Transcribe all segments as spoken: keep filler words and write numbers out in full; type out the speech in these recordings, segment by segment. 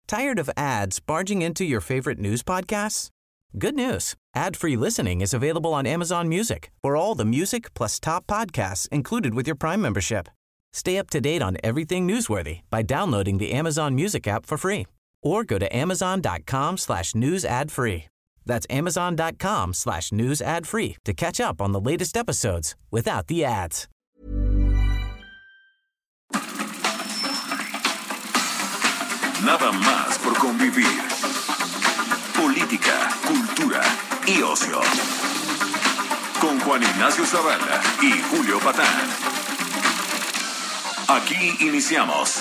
Tired of ads barging into your favorite news podcasts? Good news. Ad-free listening is available on Amazon Music for all the music plus top podcasts included with your Prime membership. Stay up to date on everything newsworthy by downloading the Amazon Music app for free or go to amazon.com slash news ad free. That's amazon.com slash news ad free to catch up on the latest episodes without the ads. Nada más por convivir. Política, cultura y ocio. Con Juan Ignacio Zavala y Julio Patán. Aquí iniciamos.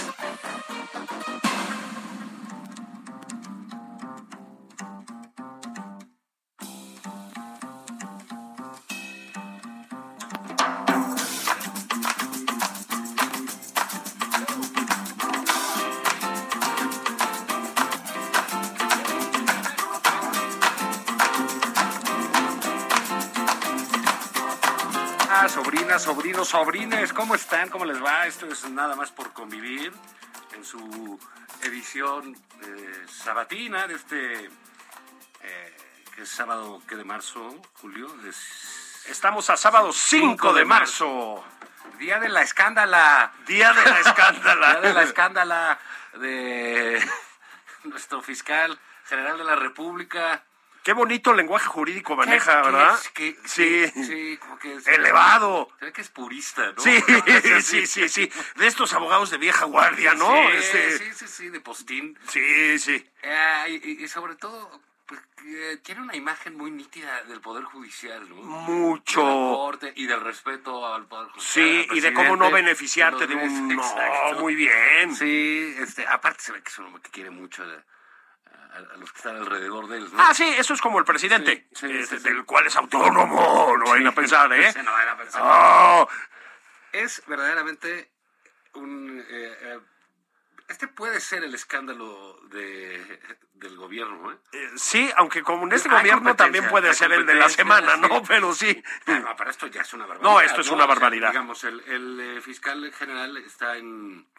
Sobrinas, sobrinos, sobrines, ¿cómo están? ¿Cómo les va? Esto es Nada más por convivir en su edición eh, sabatina de este eh, que es sábado, ¿qué de marzo, Julio? Es... Estamos a sábado cinco de marzo. Día de la escándala. Día de la escándala. Día de la escándala de nuestro fiscal general de la República. Qué bonito lenguaje jurídico maneja, ¿Qué, ¿verdad? qué es? ¿Qué, sí. Sí, sí, como que es, elevado. Se ve que es purista, ¿no? Sí, sí, sí, sí. De estos abogados de vieja guardia, ¿no? Sí, este... sí, sí, sí, de postín. Sí, sí. Eh, y, y sobre todo, pues, eh, tiene una imagen muy nítida del Poder Judicial, ¿no? Mucho. De la Corte y del respeto al Poder Judicial. Sí, y de cómo no beneficiarte de un... Exacto. No, muy bien. Sí, este, aparte se ve que es un hombre que quiere mucho de... a los que están alrededor de él, ¿no? Ah, sí, eso es como el presidente, sí, sí, este, sí, sí. del cual es autónomo, no vayan a pensar, ¿eh? Sí, no vayan a pensar. Oh. Es verdaderamente un... Eh, eh, este puede ser el escándalo de, del gobierno, ¿eh? Eh, sí, aunque como en este Hay gobierno también puede ser el de la semana, sí. ¿no? Pero sí. Ah, no, pero esto ya es una barbaridad. No, esto es ¿no? una O sea, barbaridad. digamos, el, el eh, fiscal general está en...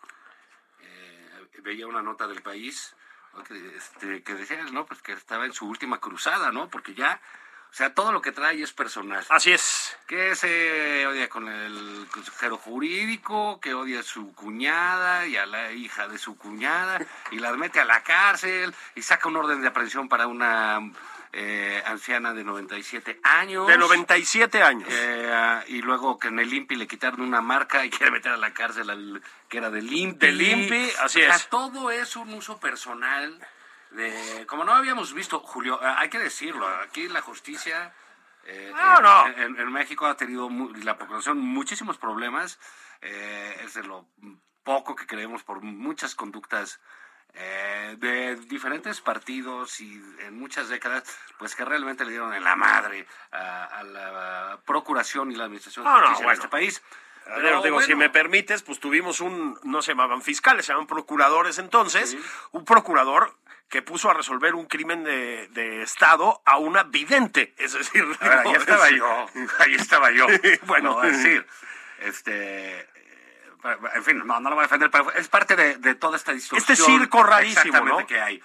Eh, veía una nota del País... Que, este, que decía, ¿no? Pues que estaba en su última cruzada, ¿no? Porque ya, o sea, todo lo que trae es personal. Así es. Que se odia con el consejero jurídico, que odia a su cuñada y a la hija de su cuñada, y las mete a la cárcel, y saca un orden de aprehensión para una eh, anciana de noventa y siete años. De noventa y siete años. Eh, y luego que en el INPI le quitaron una marca y quiere meter a la cárcel al que era del INPI. Del INPI, así o sea, es. todo es un uso personal de... Como no habíamos visto, Julio, eh, hay que decirlo, aquí la justicia... Eh, no, no. En, en, en México ha tenido mu- la Procuración muchísimos problemas. Eh, es de lo poco que creemos por muchas conductas eh, de diferentes partidos y en muchas décadas, pues que realmente le dieron en la madre a, a la Procuración y la Administración de No, no, Justicia bueno. en este país. Pero, Pero, digo, bueno, si me permites, pues tuvimos un, no se llamaban fiscales, se llamaban procuradores entonces, Sí. un procurador que puso a resolver un crimen de, de Estado a una vidente, es decir... a ver, ahí digo, estaba es- yo, ahí estaba yo. Bueno. Bueno, es decir, este... eh, En fin, no, no lo voy a defender, pero es parte de, de toda esta distorsión. Este circo rarísimo, exactamente ¿no? que hay.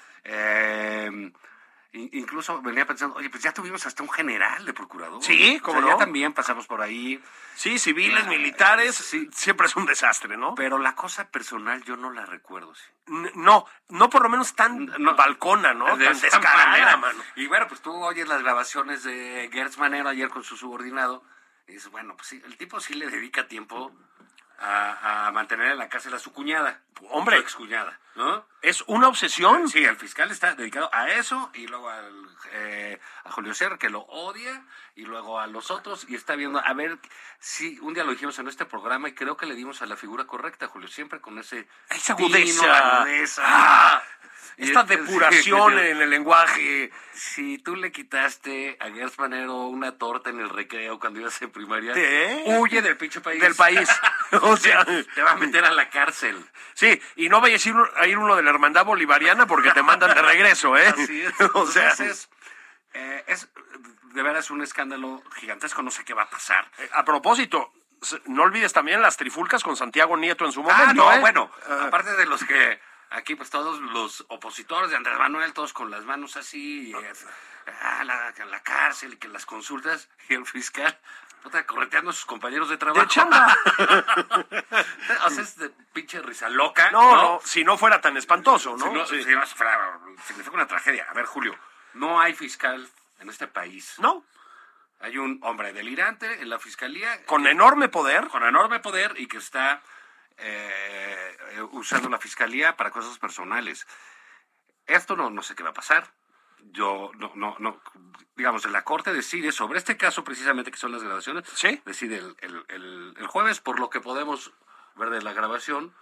Eh, in- incluso venía pensando, oye, pues ya tuvimos hasta un general de procurador. Sí, ¿cómo O sea, no? Ya también pasamos por ahí. Sí, civiles, militares, Sí. siempre es un desastre, ¿no? Pero la cosa personal yo no la recuerdo, sí. N- No, no por lo menos tan No. balcona, ¿no? De Tan esa descarada, manera. mano. Y bueno, pues tú oyes las grabaciones de Gertz Manero ayer con su subordinado y dices, bueno, pues sí, el tipo sí le dedica tiempo a, a mantener en la cárcel a su cuñada. Hombre. Su excuñada, ¿no? Es una obsesión. Sí, el fiscal está dedicado a eso y luego al, eh, a Julio César, que lo odia, y luego a los otros, y está viendo, a ver, si un día lo dijimos en este programa y creo que le dimos a la figura correcta, Julio, siempre con ese... Esa tino, agudeza. agudeza. Ah, Y esta es- depuración sí, en el lenguaje. Si tú le quitaste a Gertz Manero una torta en el recreo cuando ibas en primaria, ¿Eh? huye del pinche país. Del país. O sea, te va a meter a la cárcel. sí, y no vayas a ir, a ir uno de la hermandad bolivariana porque te mandan de regreso, ¿eh? Así es. O sea, Entonces, eh, es de veras un escándalo gigantesco, no sé qué va a pasar. eh, a propósito, s- no olvides también las trifulcas con Santiago Nieto en su Ah, momento, no, ¿eh? bueno, Ah, aparte de los que aquí pues todos los opositores de Andrés Manuel, todos con las manos así, y, eh, ah, la, la cárcel y que las consultas, y el fiscal, puta, correteando a sus compañeros de trabajo. De chamba. O sea, es de pinche risa loca. No, no, no, si no fuera tan espantoso, ¿no? Si no, Sí. si no, fuera- significa una tragedia. A ver, Julio, no hay fiscal en este país. No, Hay un hombre delirante en la fiscalía. con enorme poder. Con enorme poder y que está eh, eh, usando la fiscalía para cosas personales. Esto no, no sé qué va a pasar. Yo no, no, no, digamos, la Corte decide sobre este caso precisamente, que son las grabaciones. Sí. Decide el, el, el, el jueves, por lo que podemos ver de la grabación.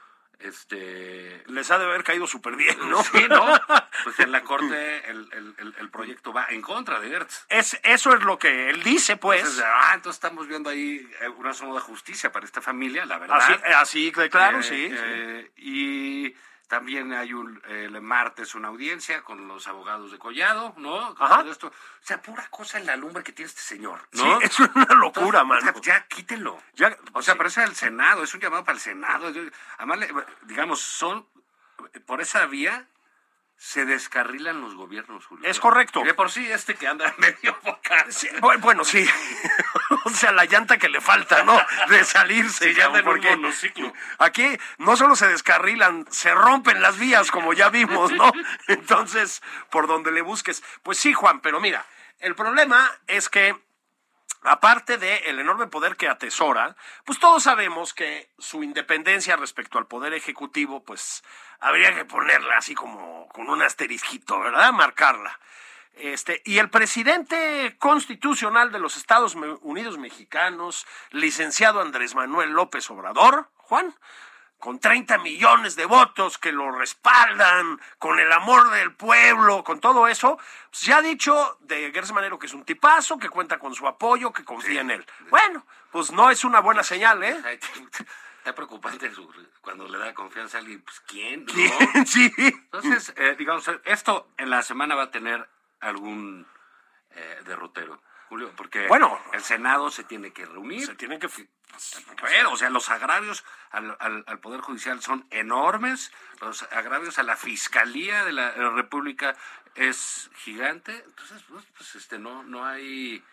Este, Les ha de haber caído súper bien, ¿no? sí, ¿no? Pues en la Corte el, el, el, el proyecto va en contra de Gertz. Es, eso es lo que él dice, pues. Entonces, ah, entonces estamos viendo ahí una zona de justicia para esta familia, la verdad. Así, así que claro, Eh, sí. eh, y también hay un, el martes una audiencia con los abogados de Collado, ¿no? Con Ajá. todo esto. O sea, pura cosa en la lumbre que tiene este señor, Sí, ¿no? es una locura, Entonces, mano. o sea, ya quítenlo. Ya, O sea, sí. pero es el Senado, es un llamado para el Senado. Yo- Además, le- digamos, son, por esa vía se descarrilan los gobiernos, Julio. Es correcto. Y de por sí este que anda medio boca. Sí, bu- bueno, sí. O sea, la llanta que le falta, ¿no? De salirse. Sí, ya anda en un porque monociclo. aquí no solo se descarrilan, se rompen las vías, como ya vimos, ¿no? Entonces, por donde le busques. Pues sí, Juan, pero mira, el problema es que, aparte del enorme poder que atesora, pues todos sabemos que su independencia respecto al poder ejecutivo, pues habría que ponerla así como con un asterisquito, ¿verdad? Marcarla. Este, y el presidente constitucional de los Estados Unidos Mexicanos, licenciado Andrés Manuel López Obrador, Juan, con treinta millones de votos que lo respaldan, con el amor del pueblo, con todo eso, pues ya ha dicho de Gertz Manero que es un tipazo, que cuenta con su apoyo, que confía Sí. en él. Bueno, pues no es una buena señal, ¿eh? Ay, está preocupante su- cuando le da confianza a alguien. Pues, ¿quién? ¿No? ¿Quién? Sí. Entonces, eh, digamos, esto en la semana va a tener algún eh, derrotero, Julio, porque Bueno. el Senado se tiene que reunir. Se tienen que... Pero, o sea, los agravios al, al, al Poder Judicial son enormes, los agravios a la Fiscalía de la, de la República es gigante, entonces, pues, pues, este, no, no hay...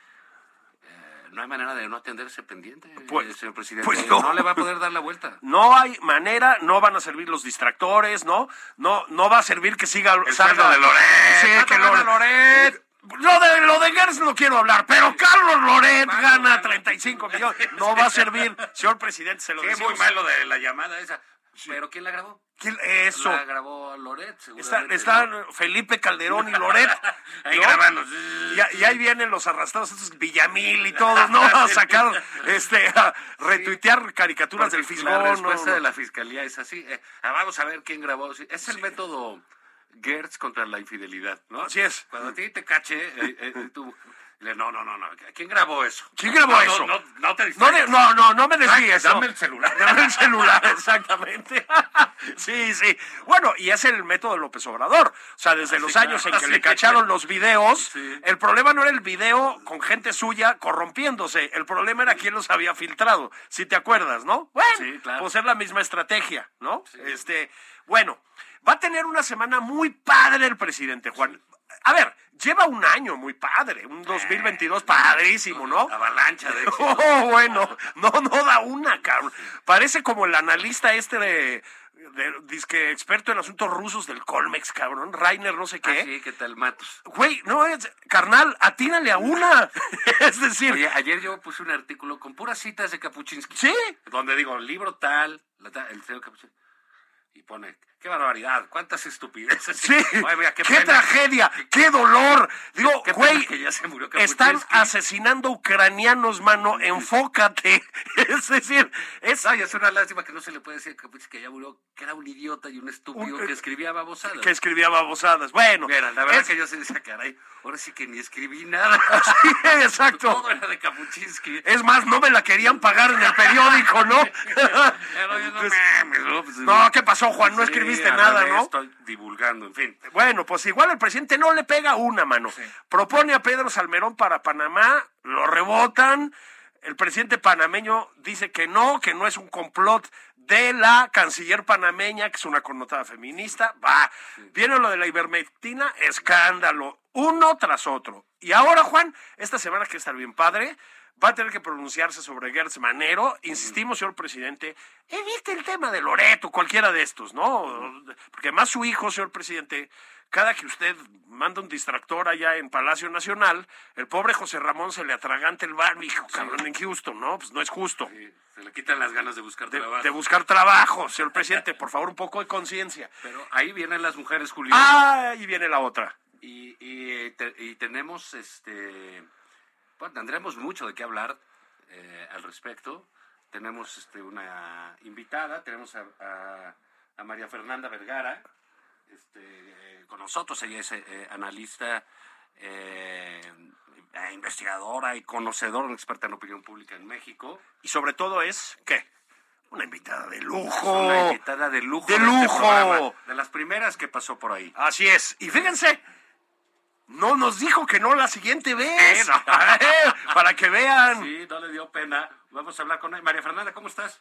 eh, No hay manera de no atender ese pendiente, Pues- eh, señor presidente. pues no. no le va a poder dar la vuelta. No hay manera, no van a servir los distractores, ¿no? No, no va a servir que siga... El sueldo de Loret. Sí, ¿Cuánto que gana Loret... Loret? Lo de, lo de Gertz no quiero hablar, pero Carlos Loret ¿Cuánto gana gana? treinta y cinco millones. No va a servir, señor presidente, se lo Sí, decimos. muy malo de la llamada esa. Pero ¿quién la grabó? ¿Quién- Eso. La grabó Loret, Está- seguramente. Están ¿no? Felipe Calderón y Loret. Ahí ¿no? grabando. Y, a- y ahí vienen los arrastrados, estos Villamil y todos, ¿no? A sacar, este, a retuitear caricaturas del Porque fisgón. La no, respuesta no. de la fiscalía es así. eh, ah, vamos a ver quién grabó. Sí, es el método Gertz contra la infidelidad, ¿no? Así es. Cuando a ti te cache, eh, eh, tú... le- No, no, no, no. ¿Quién grabó eso? ¿Quién grabó No, eso? No, no, no te No, distraigas. de- no, no, no me desvíes. Dame no. el celular. Dame el celular, exactamente. Sí, sí. Bueno, y es el método de López Obrador. O sea, desde Ah, los sí, años claro, en que sí. le cacharon los videos, Sí. el problema no era el video con gente suya corrompiéndose. El problema era quién los había filtrado. Si te acuerdas, ¿no? Bueno, Sí, claro. pues es la misma estrategia, ¿no? Este, bueno, va a tener una semana muy padre el presidente, Juan. A ver, lleva un año muy padre, un dos mil veintidós padrísimo, ¿no? Avalancha de éxito. Oh, bueno, no, no da una, cabrón. Parece como el analista este de, de disque experto en asuntos rusos del Colmex, cabrón. Rainer no sé qué. Ah, sí, ¿qué tal, Matos? Güey, no es, carnal, atínale a una. Es decir, Oye, ayer yo puse un artículo con puras citas de Kapuczynski. sí, Donde digo, libro tal, la tal, el señor Kapuczynski. Y pone, qué barbaridad, cuántas estupideces. sí, Ay, mira, qué, pena. tragedia, qué dolor. Digo, Qué pena güey, que ya se murió están Kapuczynski. asesinando ucranianos, mano, enfócate. Es decir, es... Ay, es una lástima que no se le puede decir a Kapuczynski que ya murió, que era un idiota y un estúpido Un- que escribía babosadas. que escribía babosadas. Bueno, Mira, la verdad es- que yo se decía, caray, ahora sí que ni escribí nada. Sí, exacto. Todo era de Kapuczynski. Es más, no me la querían pagar en el periódico, ¿no? Pero yo no Pues, mames, ¿no? Pues, no, ¿qué pasó, Juan? No sí, escribiste al nada, revés, ¿no? Estoy divulgando, en fin. Bueno, pues igual el presidente no le pega una, mano. Propone a Pedro Salmerón para Panamá, lo rebotan. El presidente panameño dice que no, que no es un complot de la canciller panameña, que es una connotada feminista, va. Viene lo de la ivermectina, escándalo, uno tras otro. Y ahora, Juan, esta semana que está bien padre, va a tener que pronunciarse sobre Gertz Manero. Insistimos, señor presidente, evite el tema de Loreto, cualquiera de estos, ¿no? Porque más su hijo, señor presidente, cada que usted manda un distractor allá en Palacio Nacional, el pobre José Ramón se le atraganta el bar, hijo, cabrón, en Houston, ¿no? Pues no es justo. Sí, se le quitan las ganas de buscar de, trabajo. De buscar trabajo, señor presidente, por favor, un poco de conciencia. Pero ahí vienen las mujeres, Julio. Ah, ahí viene la otra. Y, y, te, y tenemos, este, bueno, tendremos mucho de qué hablar eh, al respecto. Tenemos este, una invitada, tenemos a, a, a María Fernanda Vergara, este, eh, con nosotros. Ella es eh, analista, eh, investigadora y conocedora, una experta en opinión pública en México. Y sobre todo es, ¿qué? Una invitada de lujo. Una invitada de lujo. De, de lujo. Este programa, de las primeras que pasó por ahí. Así es. Y fíjense, no nos dijo que no la siguiente vez. No. Para que vean. Sí, no le dio pena. Vamos a hablar con ella. María Fernanda, ¿cómo estás?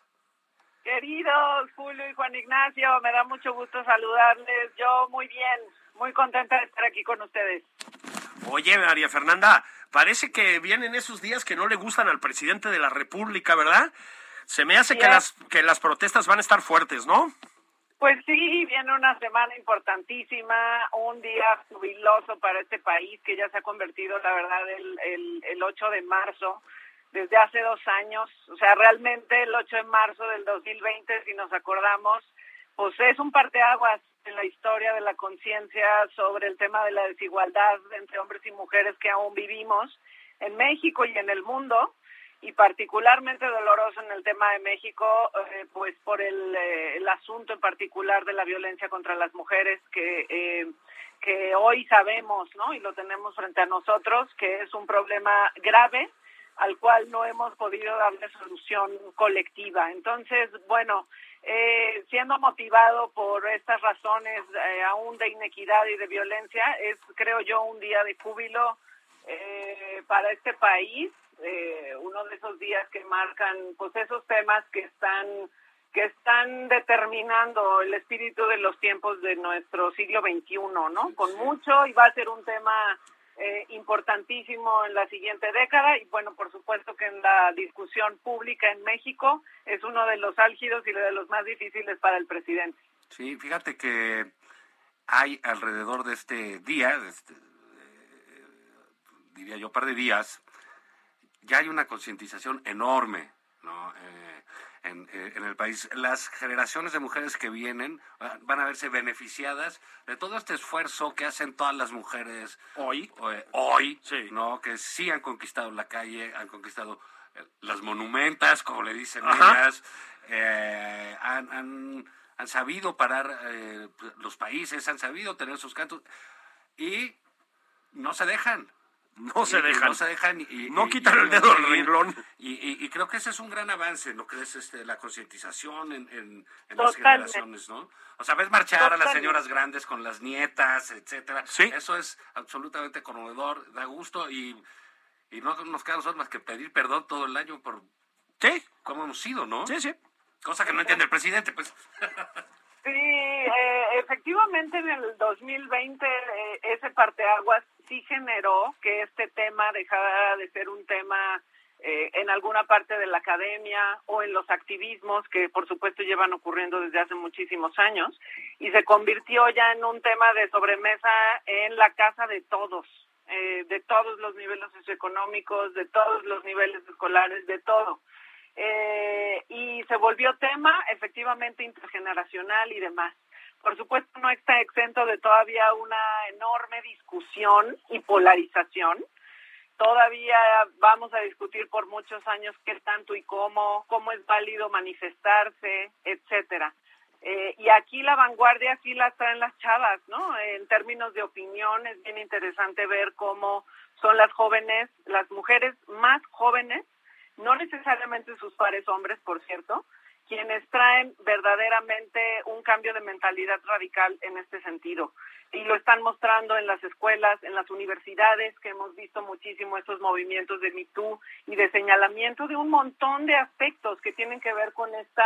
Queridos Julio y Juan Ignacio, me da mucho gusto saludarles. Yo muy bien, muy contenta de estar aquí con ustedes. Oye, María Fernanda, parece que vienen esos días que no le gustan al presidente de la República, ¿verdad? Se me hace Sí, que es. las que las protestas van a estar fuertes, ¿no? Pues sí, viene una semana importantísima, un día jubiloso para este país que ya se ha convertido, la verdad, el, el, el ocho de marzo, desde hace dos años. O sea, realmente el ocho de marzo del dos mil veinte, si nos acordamos, pues es un parteaguas en la historia de la conciencia sobre el tema de la desigualdad entre hombres y mujeres que aún vivimos en México y en el mundo. Y particularmente doloroso en el tema de México, eh, pues por el, eh, el asunto en particular de la violencia contra las mujeres que eh, que hoy sabemos, ¿no? Y lo tenemos frente a nosotros, que es un problema grave al cual no hemos podido darle solución colectiva. Entonces, bueno, eh, siendo motivado por estas razones eh, aún de inequidad y de violencia, es, creo yo, un día de júbilo eh, para este país. Eh, uno de esos días que marcan pues esos temas que están que están determinando el espíritu de los tiempos de nuestro siglo veintiuno, ¿no? Con mucho, y va a ser un tema eh, importantísimo en la siguiente década, y bueno, por supuesto que en la discusión pública en México es uno de los álgidos y de los más difíciles para el presidente. Sí, fíjate que hay alrededor de este día, de este, eh, diría yo, par de días, ya hay una concientización enorme, ¿no? Eh, en, eh, en el país. Las generaciones de mujeres que vienen van a verse beneficiadas de todo este esfuerzo que hacen todas las mujeres Hoy. eh, hoy, Sí. ¿no? Que sí han conquistado la calle, han conquistado eh, las monumentas, como le dicen Ajá. ellas, eh, han, han, han sabido parar eh, los países, han sabido tener sus cantos y no se dejan. No se Y- y dejan. no se dejan y, No y- quitan y- el dedo del y- renglón. y, y, y creo que ese es un gran avance, ¿no crees? Este, la concientización en, en, en Totalmente. las generaciones, ¿no? O sea, ves marchar a las Totalmente. señoras grandes con las nietas, etcétera. Sí. Eso es absolutamente conmovedor, da gusto y, y no nos queda a nosotros más que pedir perdón todo el año por Sí, cómo hemos sido, ¿no? sí, sí. Cosa que no entiende el presidente, pues. Sí, eh, efectivamente en el dos mil veinte eh, ese parteaguas sí generó que este tema dejara de ser un tema eh, en alguna parte de la academia o en los activismos que por supuesto llevan ocurriendo desde hace muchísimos años y se convirtió ya en un tema de sobremesa en la casa de todos, eh, de todos los niveles socioeconómicos, de todos los niveles escolares, de todo. Eh, y se volvió tema efectivamente intergeneracional y demás. Por supuesto no está exento de todavía una enorme discusión y polarización. Todavía vamos a discutir por muchos años qué tanto y cómo, cómo es válido manifestarse, etcétera. Eh, y aquí la vanguardia sí la traen las chavas, ¿no? En términos de opinión es bien interesante ver cómo son las jóvenes, las mujeres más jóvenes, no necesariamente sus pares hombres, por cierto, quienes traen verdaderamente un cambio de mentalidad radical en este sentido. Y lo están mostrando en las escuelas, en las universidades, que hemos visto muchísimo estos movimientos de Me Too y de señalamiento de un montón de aspectos que tienen que ver con esta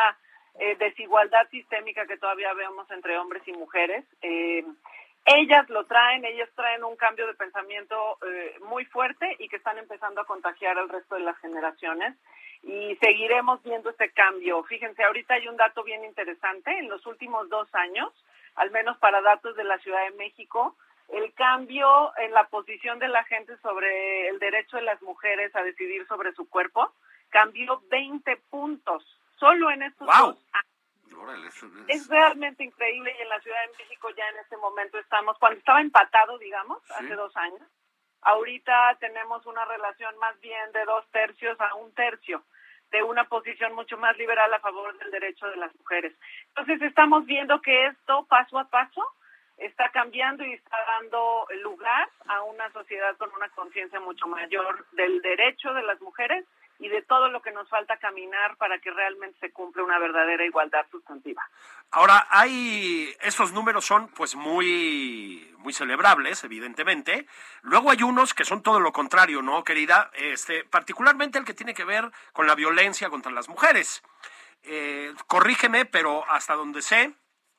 eh, desigualdad sistémica que todavía vemos entre hombres y mujeres. Eh, ellas lo traen, ellas traen un cambio de pensamiento eh, muy fuerte y que están empezando a contagiar al resto de las generaciones. Y seguiremos viendo este cambio. Fíjense, ahorita hay un dato bien interesante. En los últimos dos años, al menos para datos de la Ciudad de México, el cambio en la posición de la gente sobre el derecho de las mujeres a decidir sobre su cuerpo cambió veinte puntos solo en estos wow. dos años. Es realmente increíble y en la Ciudad de México ya en este momento estamos, cuando estaba empatado, digamos, sí. hace dos años, ahorita tenemos una relación más bien de dos tercios a un tercio, de una posición mucho más liberal a favor del derecho de las mujeres. Entonces estamos viendo que esto paso a paso está cambiando y está dando lugar a una sociedad con una conciencia mucho mayor del derecho de las mujeres y de todo lo que nos falta caminar para que realmente se cumpla una verdadera igualdad sustantiva. Ahora, hay estos números son pues muy muy celebrables, evidentemente. Luego hay unos que son todo lo contrario, ¿no, querida? Este, particularmente el que tiene que ver con la violencia contra las mujeres. Eh, corrígeme, pero hasta donde sé,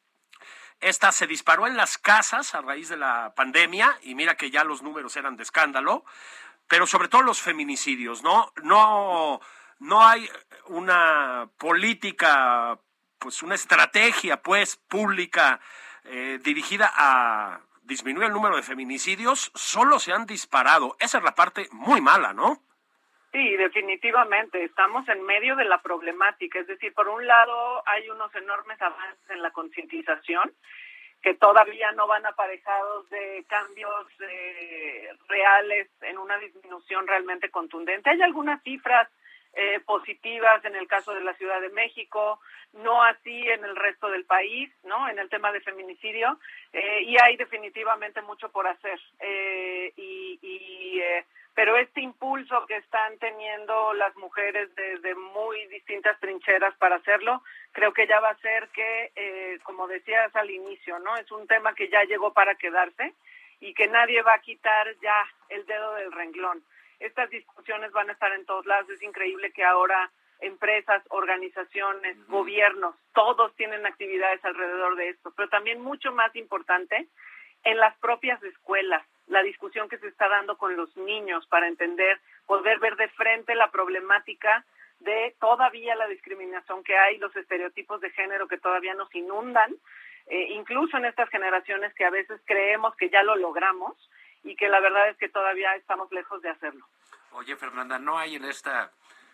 esta se disparó en las casas a raíz de la pandemia, y mira que ya los números eran de escándalo, pero sobre todo los feminicidios, ¿no? No, no hay una política, pues una estrategia, pues, pública eh, dirigida a disminuir el número de feminicidios, solo se han disparado. Esa es la parte muy mala, ¿no? Sí, definitivamente. Estamos en medio de la problemática. Es decir, por un lado hay unos enormes avances en la concientización que todavía no van aparejados de cambios eh, reales en una disminución realmente contundente. Hay algunas cifras eh, positivas en el caso de la Ciudad de México, no así en el resto del país, ¿no? En el tema de feminicidio, eh, y hay definitivamente mucho por hacer. Eh, y, y eh, pero este impulso que están teniendo las mujeres desde muy distintas trincheras para hacerlo, creo que ya va a ser que, eh, como decías al inicio, ¿no? Es un tema que ya llegó para quedarse y que nadie va a quitar ya el dedo del renglón. Estas discusiones van a estar en todos lados. Es increíble que ahora empresas, organizaciones, uh-huh. gobiernos, todos tienen actividades alrededor de esto, pero también mucho más importante, en las propias escuelas, la discusión que se está dando con los niños para entender, poder ver de frente la problemática de todavía la discriminación que hay, los estereotipos de género que todavía nos inundan, eh, incluso en estas generaciones que a veces creemos que ya lo logramos y que la verdad es que todavía estamos lejos de hacerlo. Oye, Fernanda, ¿no hay en esta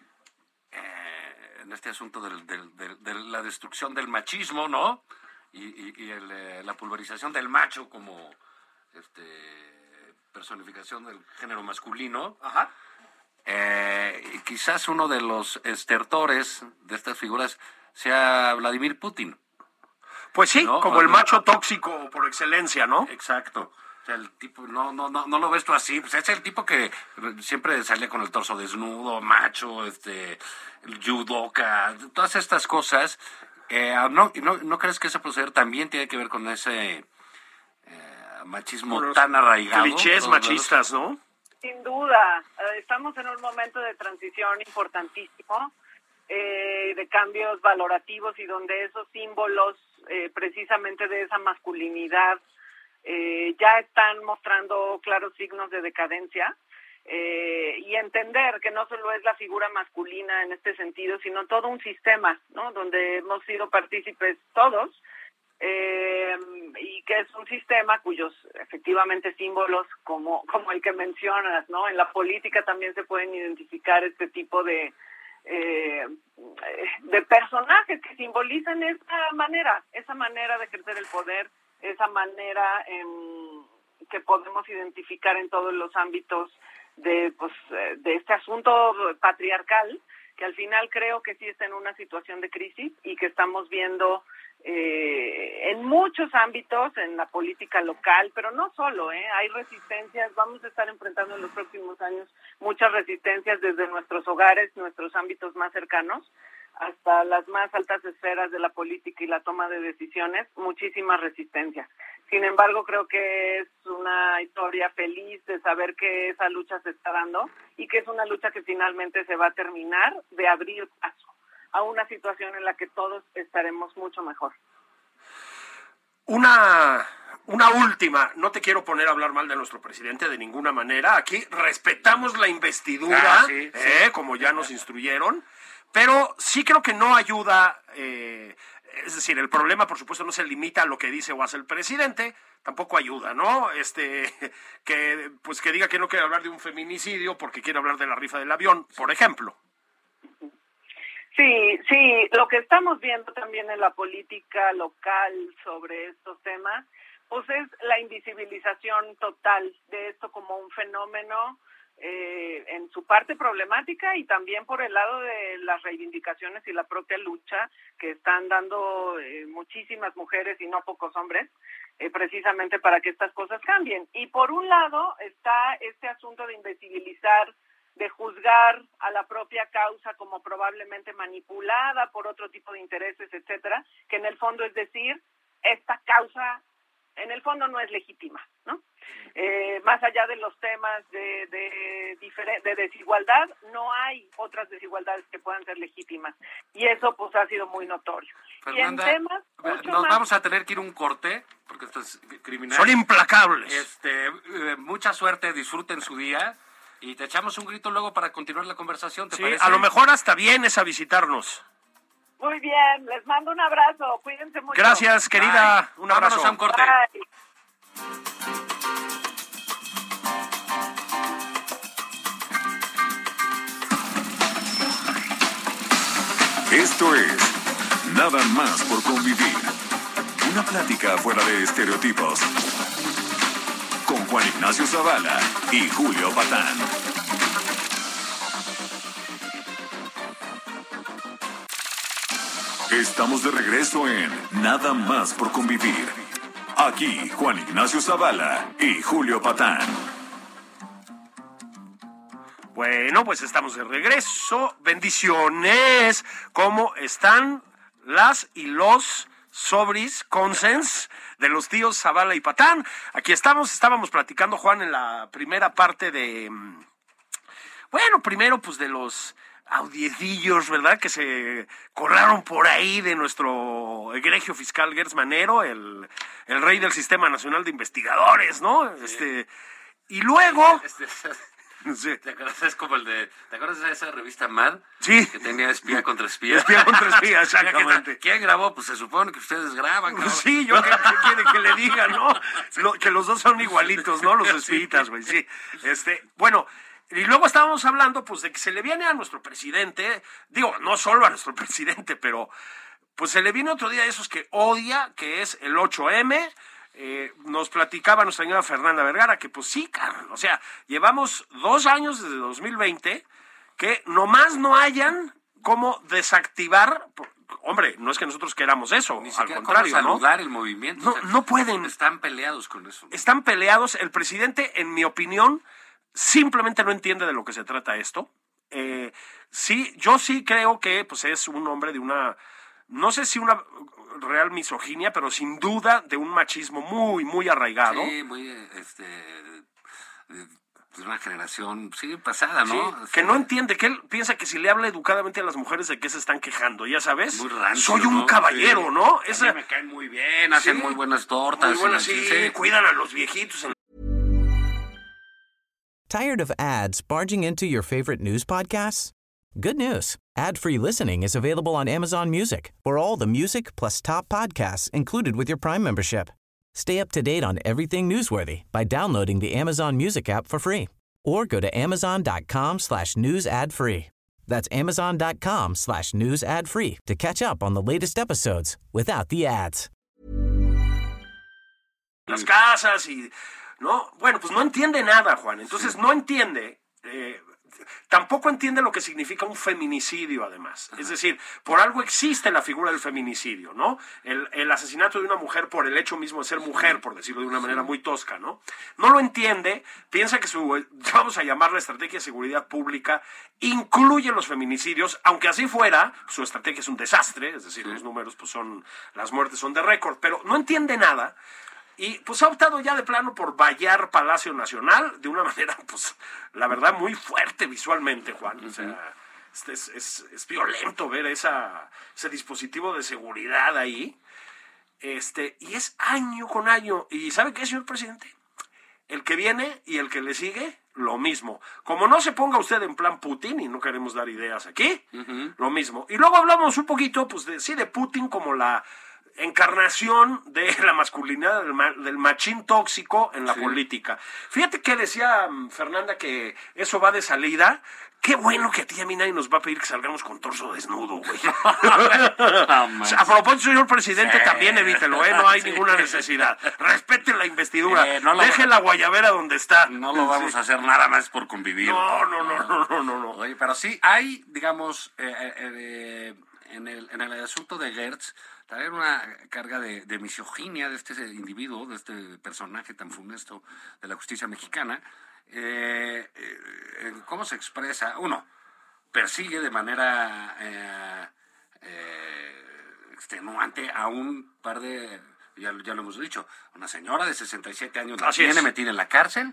eh, en este asunto del, del, del, de la destrucción del machismo, ¿no? Y, y, y el, eh, la pulverización del macho como este personificación del género masculino? Ajá. Eh, y quizás uno de los estertores de estas figuras sea Vladimir Putin. Pues sí, ¿no? como el macho tóxico por excelencia, ¿no? Exacto. O sea, el tipo, no, no, no, no lo ves tú así, pues es el tipo que siempre sale con el torso desnudo, macho, este, el judoka, todas estas cosas. Eh, ¿no, no, ¿No crees que ese proceder también tiene que ver con ese eh, machismo los tan arraigado? Clichés machistas, ¿no? Sin duda, estamos en un momento de transición importantísimo, eh, de cambios valorativos y donde esos símbolos eh, precisamente de esa masculinidad eh, ya están mostrando claros signos de decadencia. Eh, y entender que no solo es la figura masculina en este sentido, sino todo un sistema, ¿no? Donde hemos sido partícipes todos, eh, y que es un sistema cuyos efectivamente símbolos como como el que mencionas, ¿no? En la política también se pueden identificar este tipo de eh, de personajes que simbolizan esa manera, esa manera de ejercer el poder, esa manera eh, que podemos identificar en todos los ámbitos de pues de este asunto patriarcal, que al final creo que sí está en una situación de crisis y que estamos viendo eh, en muchos ámbitos, en la política local, pero no solo, ¿eh? Hay resistencias, vamos a estar enfrentando en los próximos años muchas resistencias desde nuestros hogares, nuestros ámbitos más cercanos, hasta las más altas esferas de la política y la toma de decisiones, muchísimas resistencias. Sin embargo, creo que es una historia feliz de saber que esa lucha se está dando y que es una lucha que finalmente se va a terminar de abrir paso a una situación en la que todos estaremos mucho mejor. Una, una última, no te quiero poner a hablar mal de nuestro presidente de ninguna manera, aquí respetamos la investidura, ah, sí, eh, sí. como ya nos instruyeron, pero sí creo que no ayuda, eh, es decir, el problema por supuesto no se limita a lo que dice o hace el presidente, tampoco ayuda, ¿no? Este, que, pues que diga que no quiere hablar de un feminicidio porque quiere hablar de la rifa del avión, por ejemplo. Sí, sí, lo que estamos viendo también en la política local sobre estos temas, pues es la invisibilización total de esto como un fenómeno eh, en su parte problemática y también por el lado de las reivindicaciones y la propia lucha que están dando eh, muchísimas mujeres y no pocos hombres, eh, precisamente para que estas cosas cambien. Y por un lado está este asunto de invisibilizar, de juzgar a la propia causa como probablemente manipulada por otro tipo de intereses, etcétera, que en el fondo es decir, esta causa en el fondo no es legítima, ¿no? Eh, más allá de los temas de, de, difere- de desigualdad, no hay otras desigualdades que puedan ser legítimas. Y eso pues ha sido muy notorio. Fernanda, y en temas mucho nos más... vamos a tener que ir un corte, porque esto es criminal. Son implacables. Este, eh, mucha suerte, disfruten su día. Y te echamos un grito luego para continuar la conversación, ¿te Sí, parece? a lo mejor hasta vienes a visitarnos. Muy bien, les mando un abrazo, cuídense mucho. Gracias, querida. Bye. Un abrazo. Vámonos a un corte. Bye. Esto es Nada más por convivir. Una plática fuera de estereotipos. Con Juan Ignacio Zavala y Julio Patán. Estamos de regreso en Nada más por convivir. Aquí Juan Ignacio Zavala y Julio Patán. Bueno, pues estamos de regreso. Bendiciones. ¿Cómo están las y los sobris consens de los tíos Zavala y Patán? Aquí estamos, estábamos platicando, Juan, en la primera parte de... Bueno, primero pues de los audiecillos, ¿verdad? Que se colaron por ahí de nuestro egregio fiscal Gertz Manero, el, el rey del Sistema Nacional de Investigadores, ¿no? Sí. Este, y luego... Este, sí. ¿Te acuerdas? Es como el de... ¿Te acuerdas de esa revista Mad? Sí. Que tenía espía contra espía. Espía contra espía, exactamente. ¿Quién grabó? Pues se supone que ustedes graban, cabrón. Sí, yo que, que quiere que le diga, ¿no? Lo, que los dos son igualitos, ¿no? Los espíritas, güey, sí. Este, bueno... Y luego estábamos hablando, pues, de que se le viene a nuestro presidente, digo, no solo a nuestro presidente, pero, pues, se le viene otro día de esos que odia, que es el ocho eme. Eh, nos platicaba nuestra señora Fernanda Vergara que, pues, sí, cabrón, o sea, llevamos dos años desde dos mil veinte que nomás no hayan cómo desactivar... Hombre, no es que nosotros queramos eso, Ni al contrario, cómo saludar ¿no? el movimiento. No, o sea, no pueden. Están peleados con eso. Están peleados. El presidente, en mi opinión... simplemente no entiende de lo que se trata esto. Eh, sí, yo sí creo que pues es un hombre de una, no sé si una real misoginia, pero sin duda de un machismo muy, muy arraigado. Sí, muy, este, de una generación, sí, pasada, ¿no? Sí, o sea, que no entiende, que él piensa que si le habla educadamente a las mujeres de qué se están quejando, ya sabes. Muy rancio, soy un ¿no? caballero, sí. ¿no? A Esa, mí me caen muy bien, hacen sí, muy buenas tortas. muy buenas, sí, sí, sí, cuidan a los viejitos. En... Tired of ads barging into your favorite news podcasts? Good news. Ad-free listening is available on Amazon Music for all the music plus top podcasts included with your Prime membership. Stay up to date on everything newsworthy by downloading the Amazon Music app for free or go to amazon.com slash news ad free. That's amazon.com slash news ad free to catch up on the latest episodes without the ads. Las casas y... ¿no? Bueno, pues no entiende nada, Juan. Entonces no entiende, eh, tampoco entiende lo que significa un feminicidio, además. Ajá. Es decir, por algo existe la figura del feminicidio, ¿no? El, el asesinato de una mujer por el hecho mismo de ser mujer, por decirlo de una manera muy tosca, ¿no? No lo entiende, piensa que su, vamos a llamarla estrategia de seguridad pública, incluye los feminicidios, aunque así fuera, su estrategia es un desastre, es decir, sí. Los números, pues son, las muertes son de récord, pero no entiende nada. Y pues ha optado ya de plano por vallar Palacio Nacional de una manera, pues, la verdad, muy fuerte visualmente, Juan. O sea, Este es, es, es violento ver esa, ese dispositivo de seguridad ahí. Este, y es año con año. ¿Y sabe qué, señor presidente? El que viene y el que le sigue, lo mismo. Como no se ponga usted en plan Putin, y no queremos dar ideas aquí, uh-huh. lo mismo. Y luego hablamos un poquito, pues, de, sí, de Putin como la encarnación de la masculinidad, del, ma, del machín tóxico en la sí. política. Fíjate que decía um, Fernanda que eso va de salida. Qué bueno que a ti y a mí nadie nos va a pedir que salgamos con torso desnudo, güey. No, a propósito, señor presidente, sí. también evítelo, ¿eh? No hay sí. ninguna necesidad. Respete la investidura. Eh, no Deje lo... la guayabera donde está. No lo vamos sí. a hacer nada más por convivir. No, no, no, no, no, no. no. Oye, pero sí hay, digamos, eh, eh, eh, en, el, en el asunto de Gertz, traer una carga de, de misoginia de este individuo, de este personaje tan funesto de la justicia mexicana. Eh, eh, ¿Cómo se expresa? Uno, persigue de manera eh, eh, extenuante a un par de, ya, ya lo hemos dicho, una señora de sesenta y siete años la tiene metida en la cárcel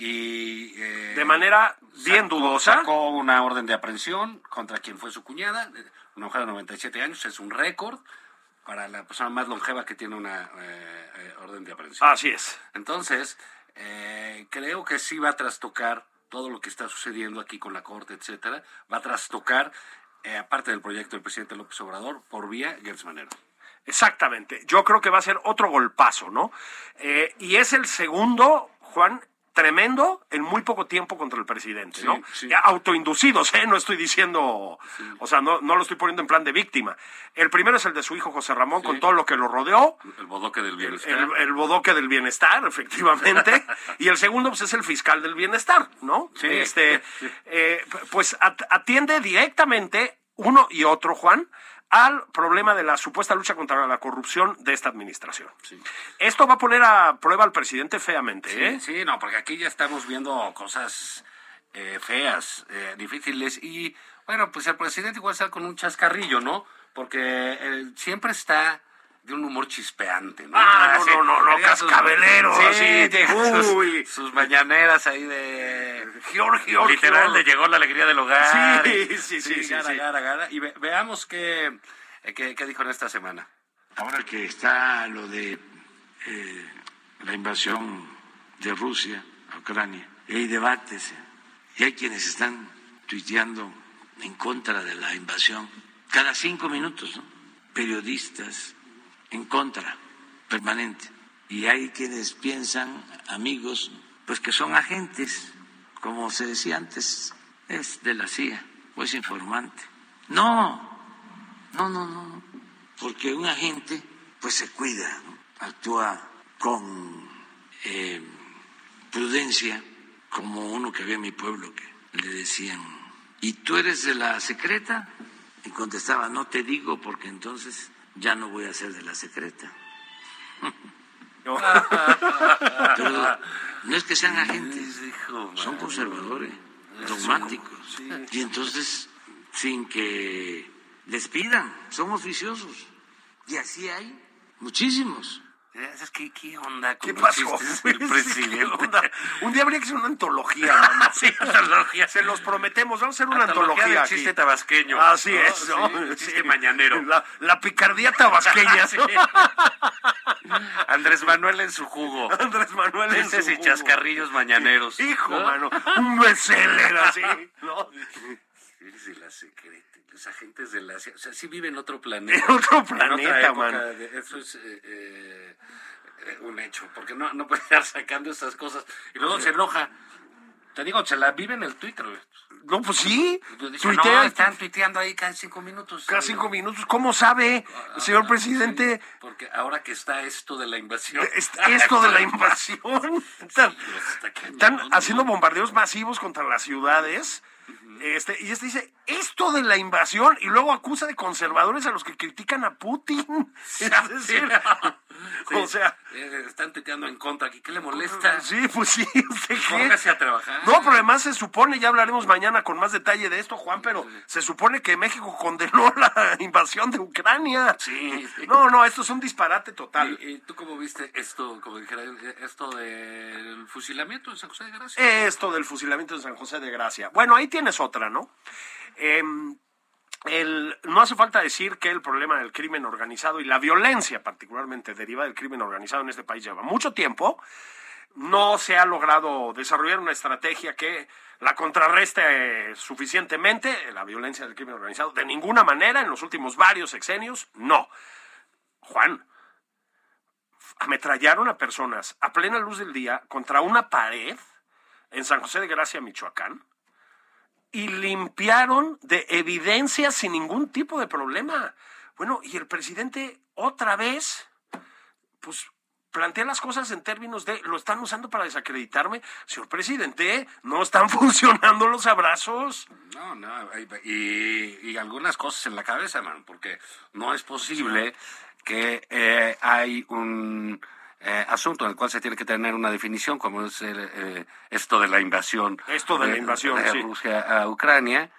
y... Eh, de manera bien sacó, dudosa. Sacó una orden de aprehensión contra quien fue su cuñada, una mujer de noventa y siete años, es un récord para la persona más longeva que tiene una eh, eh, orden de aprehensión. Así es. Entonces... Eh, creo que sí va a trastocar todo lo que está sucediendo aquí con la Corte, etcétera. Va a trastocar, eh, aparte del proyecto del presidente López Obrador, por vía Gertz Manero. Exactamente. Yo creo que va a ser otro golpazo, ¿no? Eh, y es el segundo, Juan, tremendo en muy poco tiempo contra el presidente, sí, ¿no? Sí. Autoinducidos, ¿eh? No estoy diciendo, sí. o sea, no, no lo estoy poniendo en plan de víctima. El primero es el de su hijo José Ramón, sí. con todo lo que lo rodeó. El bodoque del bienestar. El, el, el bodoque del bienestar, efectivamente. Y el segundo, pues, es el fiscal del bienestar, ¿no? Sí. Este, sí. Eh, pues atiende directamente uno y otro, Juan, al problema de la supuesta lucha contra la corrupción de esta administración. Sí. Esto va a poner a prueba al presidente feamente, sí, ¿eh? Sí, no, porque aquí ya estamos viendo cosas eh, feas, eh, difíciles, y bueno, pues el presidente igual está con un chascarrillo, ¿no? Porque eh, siempre está de un humor chispeante, ¿no? Ah, no, no, no, no, cascabelero, sus, así, sí, uy, sus, sus mañaneras ahí de... Giorgio, literal, le llegó la alegría del hogar. Sí, sí, sí, sí, sí, gara, sí. gara, gara. Y ve, veamos qué, qué, qué dijo en esta semana. Ahora que está lo de eh, la invasión de Rusia a Ucrania, y hay debates, y hay quienes están tuiteando en contra de la invasión, cada cinco minutos, ¿no? Periodistas en contra, permanente. Y hay quienes piensan, amigos, pues que son agentes, como se decía antes, es de la C I A, o es informante. No, no, no, no, porque un agente pues se cuida, ¿no? Actúa con eh, prudencia, como uno que había en mi pueblo que le decían, ¿y tú eres de la secreta? Y contestaba, no te digo porque entonces ya no voy a ser de la secreta. No. Pero no es que sean agentes, son conservadores, dogmáticos. Y entonces, sin que les pidan, son oficiosos. Y así hay muchísimos. ¿Qué, qué onda con ¿Qué pasó? El presidente? Onda? Un día habría que hacer una antología, ¿no? Sí, antología. Se los prometemos, vamos a hacer una antología, antología aquí. Chiste tabasqueño. Así ¿no? es, ¿no? Sí, el chiste sí. mañanero. La, la picardía tabasqueña. Sí. Andrés Manuel en su jugo. Andrés Manuel en Chistes su y jugo. chascarrillos mañaneros. Hijo, ¿no? mano, un bestseller así, ¿no? Eres de la secreta. Los agentes de la C I A, o sea, sí viven en otro planeta. En otro planeta, en mano. Eso es eh, eh, un hecho, porque no, no puede estar sacando estas cosas. Y luego se enoja. Te digo, se la vive en el Twitter. No, pues sí. Dice, tuitea, no, están tuiteando ahí cada cinco minutos. Cada cinco minutos. ¿Cómo sabe, ah, señor ah, presidente? Sí, porque ahora que está esto de la invasión. Esto de la invasión. Están, están haciendo bombardeos masivos contra las ciudades. Este, y este dice, esto de la invasión, y luego acusa de conservadores a los que critican a Putin. Es decir, sí, o sea, eh, están tuiteando en contra aquí. ¿Qué le molesta? Sí, pues sí. Póngase a trabajar. No, pero además se supone, ya hablaremos mañana con más detalle de esto, Juan, pero sí. Se supone que México condenó la invasión de Ucrania. Sí. sí. No, no, esto es un disparate total. ¿Y, y tú cómo viste esto, como dijera, esto del fusilamiento en San José de Gracia? Esto del fusilamiento en San José de Gracia. Bueno, ahí tienes otra, ¿no? Eh, el, no hace falta decir que el problema del crimen organizado y la violencia particularmente derivada del crimen organizado en este país lleva mucho tiempo. No se ha logrado desarrollar una estrategia que la contrarreste suficientemente, la violencia del crimen organizado, de ninguna manera en los últimos varios sexenios, no. Juan, ametrallaron a personas a plena luz del día contra una pared en San José de Gracia, Michoacán, y limpiaron de evidencia sin ningún tipo de problema. Bueno, y el presidente otra vez, pues, plantea las cosas en términos de, lo están usando para desacreditarme. Señor presidente, no están funcionando los abrazos. No, no, y, y algunas cosas en la cabeza, man, porque no es posible que eh, hay un eh, asunto en el cual se tiene que tener una definición, como es el, eh, esto de la invasión. Esto de, de la invasión, de sí. Rusia a Ucrania,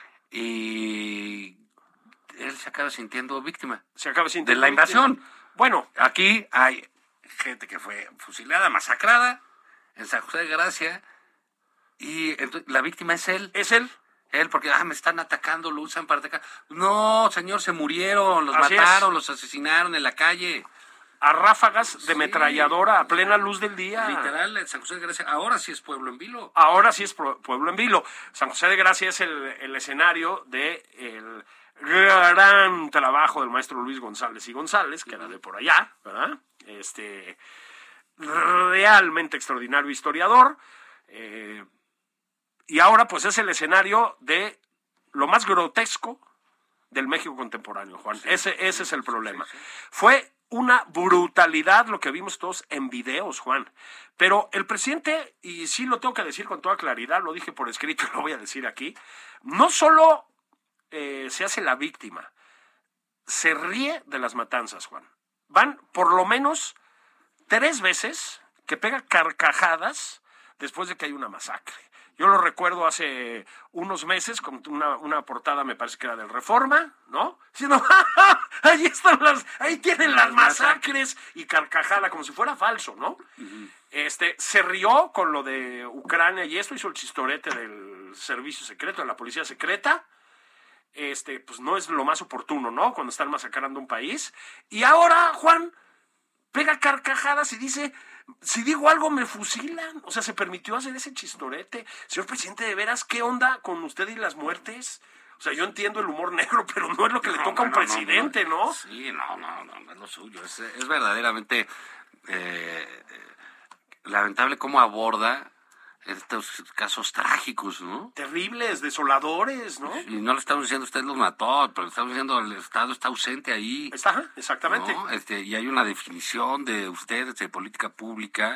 y él se acaba sintiendo víctima. Se acaba sintiendo de la invasión. Víctima. Bueno, aquí hay gente que fue fusilada, masacrada en San José de Gracia, y entonces, la víctima es él. Es él. Él, porque ah, me están atacando, lo usan para atacar. No, señor, se murieron, los Así mataron, es. los asesinaron en la calle. A ráfagas de Sí. metralladora a plena luz del día. Literal, en San José de Gracia, ahora sí es pueblo en vilo. Ahora sí es pueblo en vilo. San José de Gracia es el, el escenario de el gran trabajo del maestro Luis González y González, que era de por allá, ¿verdad? Este, realmente extraordinario historiador. Eh, y ahora pues es el escenario de lo más grotesco del México contemporáneo, Juan. Sí, ese, ese sí, es el problema. Sí, sí. Fue una brutalidad lo que vimos todos en videos, Juan. Pero el presidente, y sí lo tengo que decir con toda claridad, lo dije por escrito y lo voy a decir aquí, no solo eh, se hace la víctima, se ríe de las matanzas, Juan. Van por lo menos tres veces que pega carcajadas después de que hay una masacre. Yo lo recuerdo hace unos meses con una, una portada, me parece que era del Reforma, ¿no? Diciendo, ¡ja, ja! Ahí están las, ahí tienen las masacres, y carcajada, como si fuera falso, ¿no? Uh-huh. Este, se rió con lo de Ucrania y esto, hizo el chistorete del servicio secreto, de la policía secreta. Este, pues no es lo más oportuno, ¿no? Cuando están masacrando un país. Y ahora, Juan, pega carcajadas y dice, si digo algo me fusilan. O sea, se permitió hacer ese chistorete. Señor presidente, de veras, ¿qué onda con usted y las muertes? O sea, yo entiendo el humor negro, pero no es lo que no, le toca no, a un no, presidente, no, no. ¿no? Sí, no, no, no, no es lo suyo. Es, es verdaderamente eh, lamentable cómo aborda estos casos trágicos, ¿no? Terribles, desoladores, ¿no? Y no le estamos diciendo usted los mató, pero le estamos diciendo el Estado está ausente ahí. Está, exactamente. ¿No? Este, y hay una definición de usted de política pública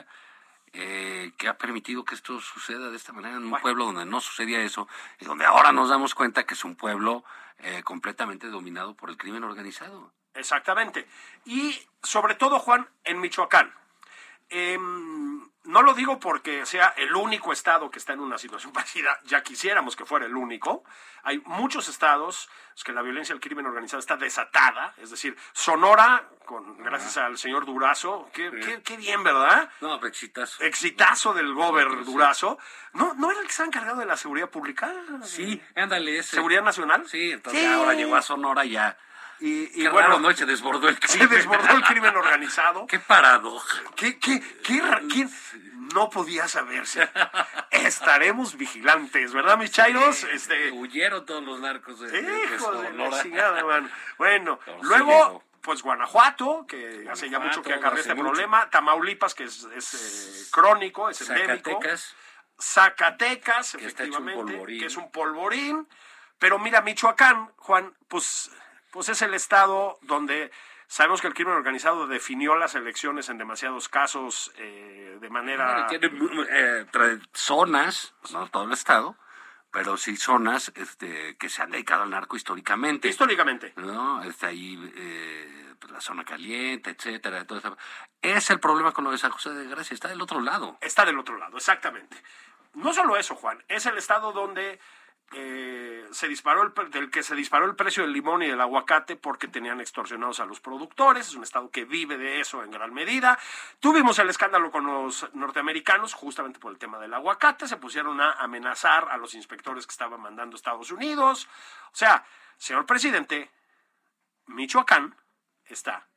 eh, que ha permitido que esto suceda de esta manera en un bueno. pueblo donde no sucedía eso, y donde ahora nos damos cuenta que es un pueblo eh, completamente dominado por el crimen organizado. Exactamente. Y sobre todo, Juan, en Michoacán. Eh, no lo digo porque sea el único estado que está en una situación parecida, ya quisiéramos que fuera el único. Hay muchos estados en que la violencia del crimen organizado está desatada, es decir, Sonora, con, gracias al señor Durazo, qué, sí. qué, qué bien, ¿verdad? No, exitazo. Exitazo del gober sí. Durazo. ¿No, ¿No era el que estaba encargado de la seguridad pública? Sí, ándale. Ese. ¿Seguridad nacional? Sí, entonces sí. ahora llegó a Sonora ya. Y, y qué bueno, raro, ¿no? Se desbordó el crimen. Se desbordó el crimen organizado. Qué paradoja. ¿Qué, qué, qué, qué? No podía saberse. Estaremos vigilantes, ¿verdad, mis chairos? Sí, este... Huyeron todos los narcos de, Hijo de, de, de la chingada, man. Bueno, no, luego, sí, pues Guanajuato, que Guanajuato, hace ya mucho que acarrea este mucho. problema. Tamaulipas, que es, es eh, crónico, es endémico. Zacatecas. Zacatecas, que efectivamente, que es un polvorín. Pero mira, Michoacán, Juan, pues... Pues es el estado donde sabemos que el crimen organizado definió las elecciones en demasiados casos eh, de manera... Tiene eh, zonas, no todo el estado, pero sí zonas este, que se han dedicado al narco históricamente. Históricamente. ¿No? Está ahí eh, la zona caliente, etcétera. Todo eso. Es el problema con lo de San José de Gracia, está del otro lado. Está del otro lado, exactamente. No solo eso, Juan, es el estado donde eh, se disparó el, del que se disparó el precio del limón y del aguacate porque tenían extorsionados a los productores. Es un estado que vive de eso en gran medida. Tuvimos el escándalo con los norteamericanos justamente por el tema del aguacate. Se pusieron a amenazar a los inspectores que estaban mandando a Estados Unidos. O sea, señor presidente, Michoacán está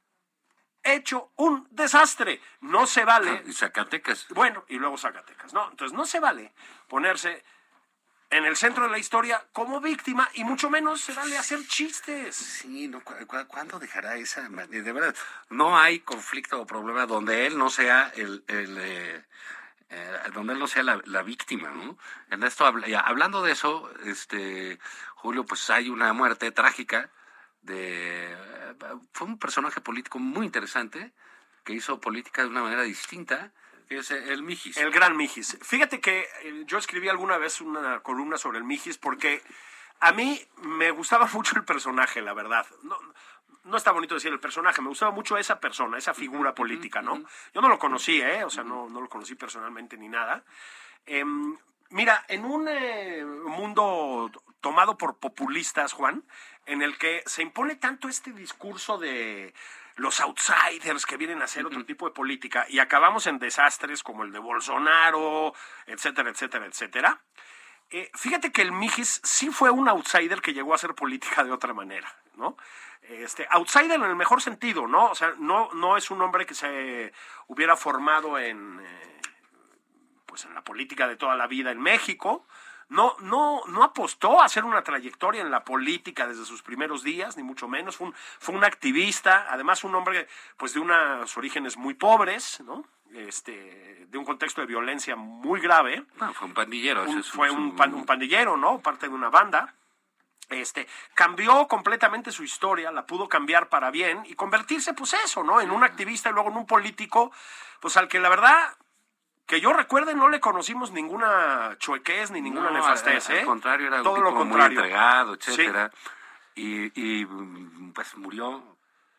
hecho un desastre. No se vale. Y Zacatecas. Bueno, y luego Zacatecas, ¿no? Entonces no se vale ponerse en el centro de la historia como víctima y mucho menos se vale hacer chistes. Sí, no, ¿cu cu ¿cuándo dejará esa? De verdad, no hay conflicto o problema donde él no sea el, el eh, eh, donde él no sea la, la víctima, ¿no? En esto, hablando de eso, este Julio, pues hay una muerte trágica de fue un personaje político muy interesante que hizo política de una manera distinta. Es el Mijis. El gran Mijis. Fíjate que eh, yo escribí alguna vez una columna sobre el Mijis porque a mí me gustaba mucho el personaje, la verdad. No, no está bonito decir el personaje, me gustaba mucho esa persona, esa figura política, ¿no? Yo no lo conocí, ¿eh? O sea, no, no lo conocí personalmente ni nada. Eh, mira, en un eh, mundo tomado por populistas, Juan, en el que se impone tanto este discurso de los outsiders que vienen a hacer otro tipo de política y acabamos en desastres como el de Bolsonaro, etcétera, etcétera, etcétera. Eh, fíjate que el Mijis sí fue un outsider que llegó a hacer política de otra manera, ¿no? Este, outsider en el mejor sentido, ¿no? O sea, no, no es un hombre que se hubiera formado en, eh, pues en la política de toda la vida en México. No, no, no apostó a hacer una trayectoria en la política desde sus primeros días, ni mucho menos. Fue un, fue un activista, además un hombre pues de unos orígenes muy pobres, ¿no? Este, de un contexto de violencia muy grave. No, fue un pandillero. Un, ese fue es un, un, pan, un pandillero, ¿no? Parte de una banda. Este, cambió completamente su historia, la pudo cambiar para bien y convertirse, pues eso, ¿no? En un activista y luego en un político, pues al que la verdad, que yo recuerde, no le conocimos ninguna chuequez ni ninguna no, nefastez, al, ¿eh? Al contrario, era todo un tipo lo contrario. muy entregado, etcétera. Sí. Y, y pues murió.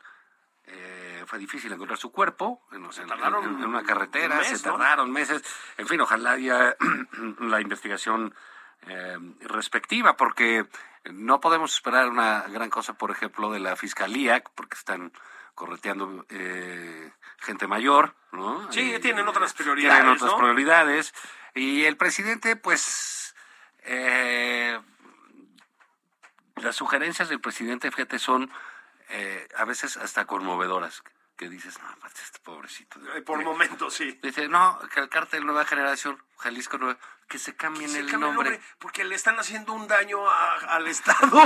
Eh, fue difícil encontrar su cuerpo en, en, en, en una carretera, mes, se tardaron ¿no? meses. En fin, ojalá haya la investigación eh, respectiva, porque no podemos esperar una gran cosa, por ejemplo, de la fiscalía, porque están correteando eh, gente mayor, ¿no? Sí, eh, tienen otras prioridades, Tienen otras ¿no? prioridades. Y el presidente, pues, eh, las sugerencias del presidente, fíjate, son eh, a veces hasta conmovedoras. Que dices, no, aparte este pobrecito. Eh, por momentos, sí. Dice, no, que el cártel Nueva Generación, Jalisco Nueva, que se cambien el, cambie nombre. el nombre. Porque le están haciendo un daño a, al Estado.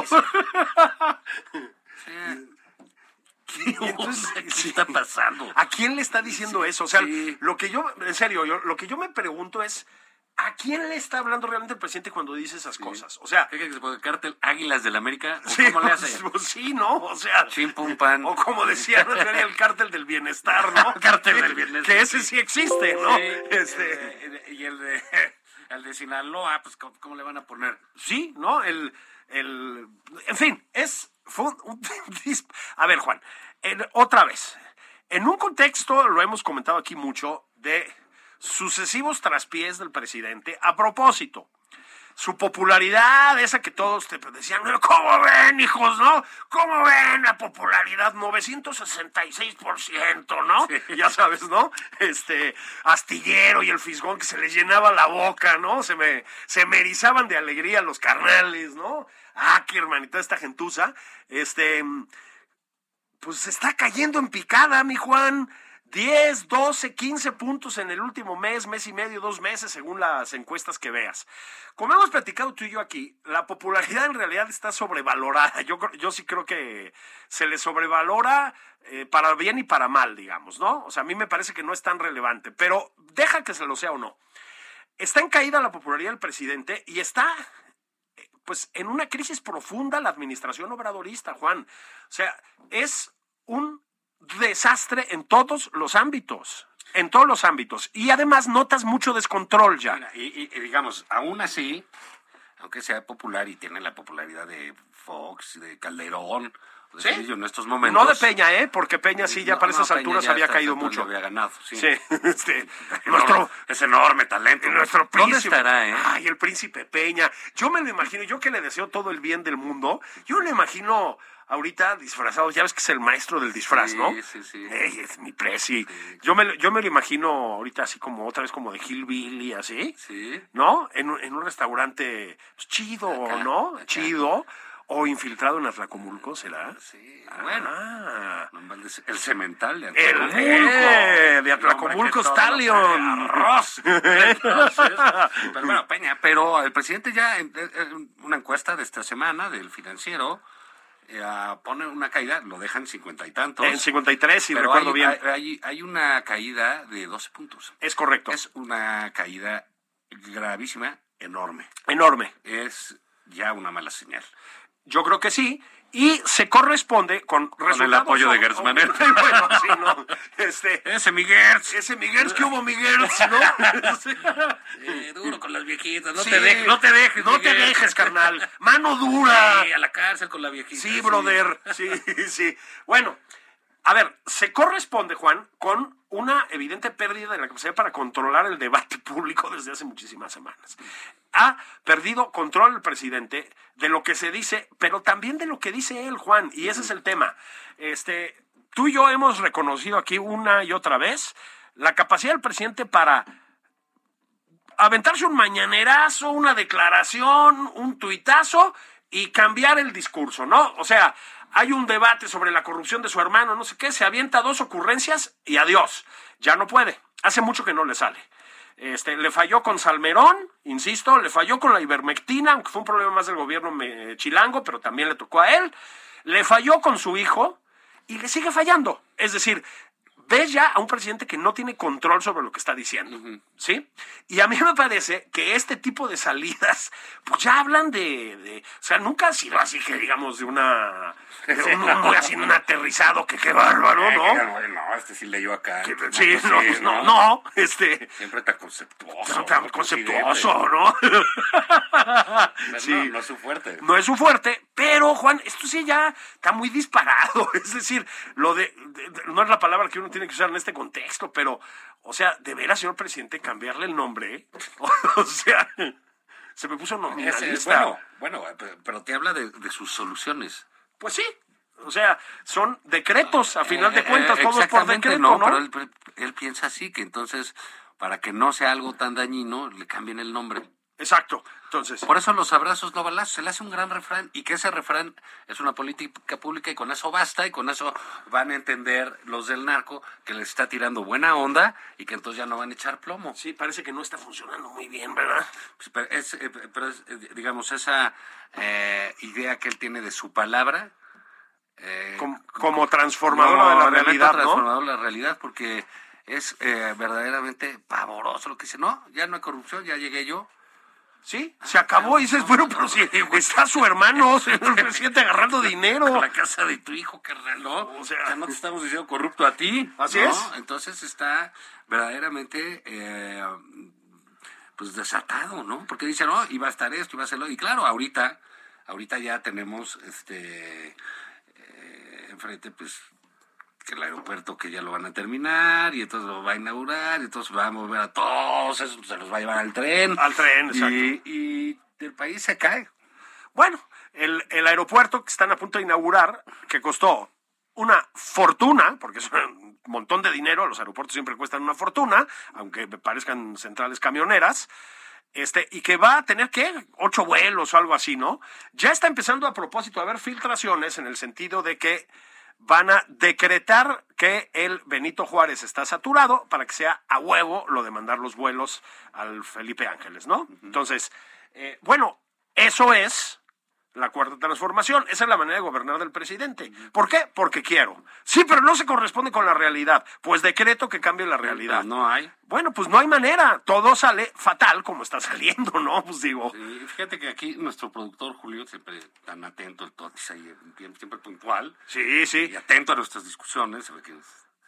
Sí. ¿Qué, entonces, ¿Qué sí. está pasando? ¿A quién le está diciendo sí, eso? O sea, sí. lo que yo, en serio, yo, lo que yo me pregunto es, ¿a quién le está hablando realmente el presidente cuando dice esas sí. cosas? O sea, ¿qué crees que se puede cártel Águilas del América? ¿O sí, ¿Cómo le hace? Pues, sí, ¿no? O sea, Chimpumpan. O como decía, no sería el cártel del bienestar, ¿no? Cártel del bienestar. Que ese sí existe, ¿no? Sí. Este, eh, y el de, el de Sinaloa, pues, ¿cómo, cómo le van a poner? Sí, ¿no? El, el, en fin, es, fue un, un a ver, Juan, en, otra vez, en un contexto, lo hemos comentado aquí mucho, de sucesivos traspiés del presidente. A propósito, su popularidad, esa que todos te decían, ¿cómo ven, hijos, no? ¿Cómo ven la popularidad? novecientos sesenta y seis por ciento, ¿no? Sí. Ya sabes, ¿no? Este, Astillero y el Fisgón, que se les llenaba la boca, ¿no? Se me, se me erizaban de alegría los carnales, ¿no? Ah, qué hermanita esta gentuza. Este, pues se está cayendo en picada, mi Juan. diez, doce, quince puntos en el último mes, mes y medio, dos meses, según las encuestas que veas. Como hemos platicado tú y yo aquí, la popularidad en realidad está sobrevalorada. Yo, yo sí creo que se le sobrevalora eh, para bien y para mal, digamos, ¿no? O sea, a mí me parece que no es tan relevante, pero deja que se lo sea o no. Está en caída la popularidad del presidente y está, pues, en una crisis profunda la administración obradorista, Juan. O sea, es un desastre en todos los ámbitos, en todos los ámbitos. Y además notas mucho descontrol ya. Mira, y, y, y digamos, aún así, aunque sea popular y tiene la popularidad de Fox, de Calderón, de ¿Sí? Cedillo en estos momentos. No de Peña, ¿eh? Porque Peña sí ya No, para no, esas Peña alturas ya había hasta caído esta altura mucho. le había ganado, sí. Sí, este, Nuestro, nuestro, es enorme talento. nuestro príncipe. ¿Dónde estará, eh? Ay, el príncipe Peña. Yo me lo imagino, yo que le deseo todo el bien del mundo, yo lo imagino ahorita disfrazado, ya ves que es el maestro del disfraz, Sí, ¿no? sí, sí. Ey, es mi presi. Yo me, lo- yo me lo imagino ahorita así como otra vez como de Hillbilly, así, Sí. ¿no? En, un- en un restaurante pues, chido, Acá, ¿no? acá. Chido. O infiltrado en Atlacomulco, ¿será? Sí, bueno. Ah. No inventes, el cemental de El Atlacomulco. eh, de El Atlacomulco hombre que todo Stallion. lo sabe, arroz. Entonces, pero bueno, Peña, pero el presidente ya en, en una encuesta de esta semana del Financiero eh, pone una caída, lo dejan cincuenta y tantos. En cincuenta y tres, si pero recuerdo hay, bien. Hay, hay, hay una caída de doce puntos. Es correcto. Es una caída gravísima, enorme. Enorme. Es ya una mala señal. Yo creo que sí. Y se corresponde con resultados. el apoyo de Gertz Manero. Bueno, sí, ¿no? Este, Ese Miguel. ese Miguel, ¿qué hubo, Miguel? ¿No? Sí. Eh, duro con las viejitas, no Sí. te dejes, no te dejes. No te Miguel. dejes, carnal. Mano dura. Sí, a la cárcel con la viejita. Sí, brother. Sí, sí. Bueno, a ver, se corresponde, Juan, con una evidente pérdida de la capacidad para controlar el debate público desde hace muchísimas semanas. Ha perdido control el presidente de lo que se dice, pero también de lo que dice él, Juan, y ese es el tema. Este, tú y yo hemos reconocido aquí una y otra vez la capacidad del presidente para aventarse un mañanerazo, una declaración, un tuitazo y cambiar el discurso, ¿no? O sea, hay un debate sobre la corrupción de su hermano, no sé qué, se avienta dos ocurrencias y adiós. Ya no puede. Hace mucho que no le sale. Este, le falló con Salmerón, insisto, le falló con la ivermectina, aunque fue un problema más del gobierno me- chilango, pero también le tocó a él. Le falló con su hijo y le sigue fallando. Es decir, ves ya a un presidente que no tiene control sobre lo que está diciendo, ¿sí? Y a mí me parece que este tipo de salidas, pues ya hablan de, de o sea, nunca ha sido así que digamos de una, de un, un- muy así un aterrizado que qué bárbaro, ¿no? No, este sí leyó acá. Que- No, sí, pues no, pues no, no, este, Siempre tan conceptuoso. tan ¿no? conceptuoso, ¿no? Pero Sí. No, no es su fuerte. No es su fuerte, pero Juan, esto sí ya está muy disparado. Es decir, lo de, de- de- no es la palabra que uno tiene que usar en este contexto, pero, o sea, de veras, señor presidente, cambiarle el nombre, o sea, se me puso Ese- nominalista. bueno, bueno, pero- pero te habla de, de sus soluciones. Pues sí, o sea, son decretos, a final de Eh, cuentas, eh, todos por exactamente, decreto, no, ¿no? pero él, él piensa así, que entonces, para que no sea algo tan dañino, le cambien el nombre. Exacto, entonces, Por eso los abrazos no balazos, se le hace un gran refrán y que ese refrán es una política pública y con eso basta y con eso van a entender los del narco que les está tirando buena onda y que entonces ya no van a echar plomo. sí, parece que no está funcionando muy bien, ¿verdad? Pues, Pero es, eh, pero es, eh, digamos, esa eh, idea que él tiene de su palabra. eh, Como, como transformadora de la elemento realidad, ¿no? transformador de la realidad porque es eh, verdaderamente pavoroso lo que dice. No, ya no hay corrupción, ya llegué yo. Sí, se acabó y dices, bueno, pero si está su hermano, señor presidente, agarrando dinero. La casa de tu hijo, carnal, ¿no? O sea, O sea, no te estamos diciendo corrupto a ti. Así ¿no? es. Entonces está verdaderamente eh, pues desatado, ¿no? Porque dice, no, iba a estar esto, iba a hacerlo. Y claro, ahorita, ahorita ya tenemos este eh, enfrente, pues, que el aeropuerto que ya lo van a terminar y entonces lo va a inaugurar y entonces va a mover a todos, esos se los va a llevar al tren. Al tren, exacto. Y, y el país se cae. Bueno, el, el aeropuerto que están a punto de inaugurar, que costó una fortuna, porque es un montón de dinero, los aeropuertos siempre cuestan una fortuna, aunque me parezcan centrales camioneras, este, y que va a tener, ¿qué? Ocho vuelos o algo así, ¿no? Ya está empezando a propósito a haber filtraciones en el sentido de que van a decretar que el Benito Juárez está saturado para que sea a huevo lo de mandar los vuelos al Felipe Ángeles, ¿no? Entonces, eh, bueno, eso es la cuarta transformación. Esa es la manera de gobernar del presidente. ¿Por qué? Porque quiero. Sí, pero no se corresponde con la realidad. Pues decreto que cambie la realidad. No hay. Bueno, pues no hay manera. Todo sale fatal como está saliendo, ¿no? Pues digo, Sí, fíjate que aquí nuestro productor Julio, siempre tan atento, el Totis ahí, siempre puntual sí, sí. y atento a nuestras discusiones, se ve que eh,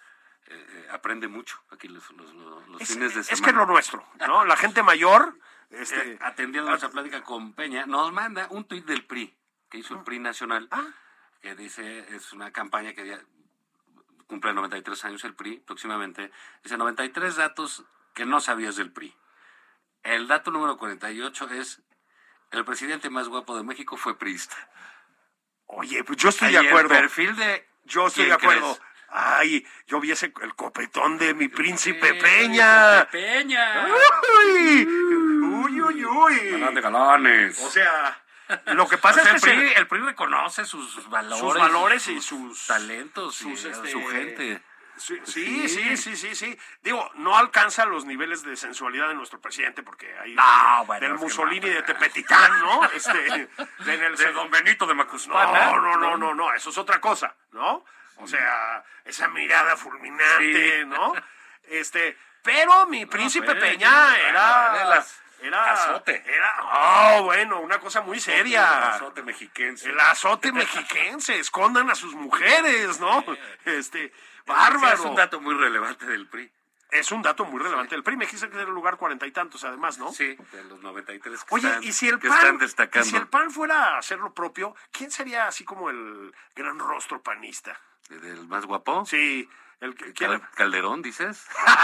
eh, aprende mucho aquí los, los, los, los Es, fines de es que es semana. lo nuestro, ¿no? La gente mayor, este, Eh, atendiendo nuestra plática con Peña, nos manda un tuit del P R I, que hizo el P R I Nacional, Ah. que dice, es una campaña que ya cumple noventa y tres años el P R I, próximamente. Dice noventa y tres datos que no sabías del P R I. El dato número cuarenta y ocho es, el presidente más guapo de México fue priista. Oye, pues yo estoy Ahí de acuerdo. El perfil de... Yo estoy de ¿quién acuerdo. crees? Ay, yo vi ese, el copetón de mi príncipe Sí, Peña. Peña. Uy, uy, uy, uy. Galán de galanes. O sea, lo que pasa O sea, es que el, P R I, se- el P R I reconoce sus valores, sus valores y sus talentos, sus, y este, su gente. Sí, sí, sí, sí, sí, sí. Digo, no alcanza los niveles de sensualidad de nuestro presidente, porque ahí No, de- bueno, del es que Mussolini no, de Tepetitán, ¿no? Este, en el De Don Benito de No, Macuspana. no, no, no, no, eso es otra cosa, ¿no? O sea, esa mirada fulminante, Sí. ¿no? Este, pero mi príncipe pero Peña ya, era... era las- Era... azote. Era... Oh, bueno, una cosa muy El seria. azote mexiquense. El azote mexiquense, escondan a sus mujeres, ¿no? Este, Sí, bárbaro. es un dato muy relevante del P R I. Es un dato muy relevante. El P R I me quise que era el lugar cuarenta y tantos, además, ¿no? Sí, de los noventa y tres que, Oye, están, y si el que PAN, están y destacando. si el PAN fuera a hacer lo propio, ¿quién sería así como el gran rostro panista? ¿Del más guapo? Sí, el que ¿quién? Cal- Calderón, dices.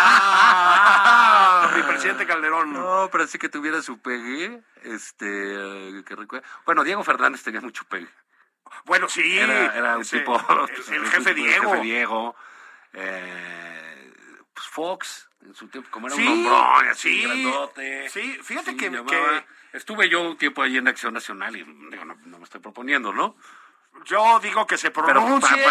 Ah, mi presidente Calderón. No, pero sí que tuviera su pegue. Este, eh, que recuerda. Bueno, Diego Fernández tenía mucho pegue. Bueno, sí. Era, era un ese- tipo. El, el jefe Diego. El jefe Diego. Eh, pues Fox, en su tiempo, como era Sí, un hombrón, así, sí, grandote. sí, fíjate que- llamaba- que- Estuve yo un tiempo ahí en Acción Nacional y digo, no, no me estoy proponiendo, ¿no? Yo digo que se pronuncie.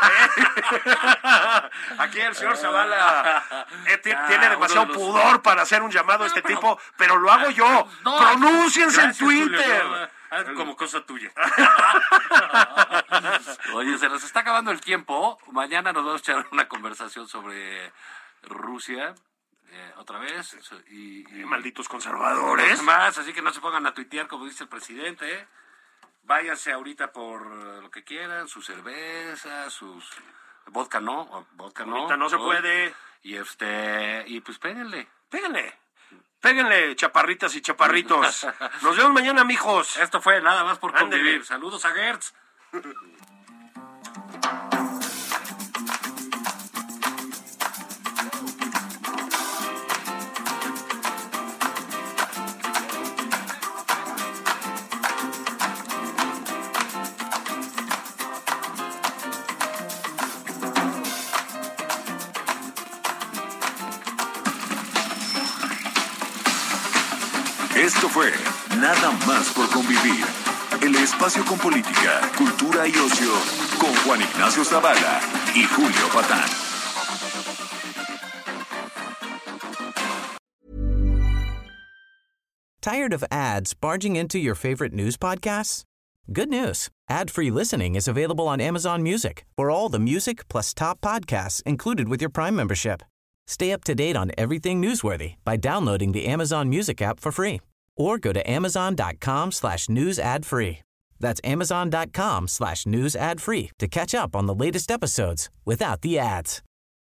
Aquí el señor Zavala eh, ti- Ah, tiene demasiado uno de los- pudor para hacer un llamado a este pero- tipo, pero lo hago yo. No, Pronúnciense en gracias, Julio, Twitter. no, ah, como cosa tuya. Oye, se nos está acabando el tiempo. Mañana nos vamos a echar una conversación sobre Rusia. Eh, otra vez. Y, y- Eh, malditos conservadores. más, así que no se pongan a tuitear como dice el presidente. ¿eh? Váyanse ahorita por eh, lo que quieran, su cerveza, sus vodka no, o vodka no. Ahorita no se puede. Y este, y pues péguenle. Péguenle. Péguenle, chaparritas y chaparritos. Nos vemos mañana, mijos. Esto fue nada más por Ándele. convivir. Saludos a Gertz. Esto fue Nada más por convivir. El espacio con política, cultura y ocio con Juan Ignacio Zavala y Julio Patán. Tired of ads barging into your favorite news podcasts? Good news. Ad-free listening is available on Amazon Music for all the music plus top podcasts included with your Prime membership. Stay up to date on everything newsworthy by downloading the Amazon Music app for free or go to amazon.com slash news ad free. That's amazon.com slash news ad free to catch up on the latest episodes without the ads.